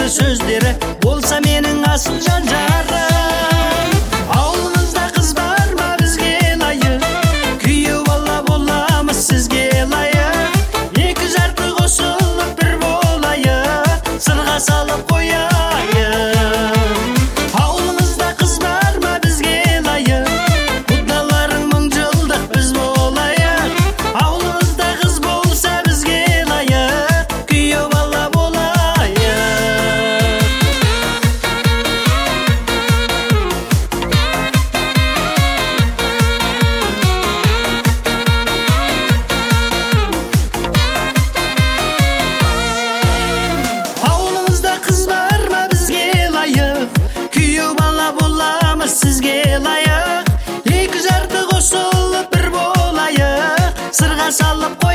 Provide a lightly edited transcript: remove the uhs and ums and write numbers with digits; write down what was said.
сырлы сөздері болса менің асыл жан жарым. Ауылыңызда қыз бар ма бізге лайық, күйеу бала боламыз сізге лайық. Екі жарты қосылып бір болайық, сырға салып қояйық. Ауылыңызда қыз бар ма бізге лайық, құдаларың мың жылдық біз болайық. Ауылыңызда қыз болса бізге лайық, күйеу бала болайық. Ауылыңызда қыз бар ма бізге лайық, күйеу бала боламыз сізге лайық. Екі жарты қосылып бір болайық, сырға салып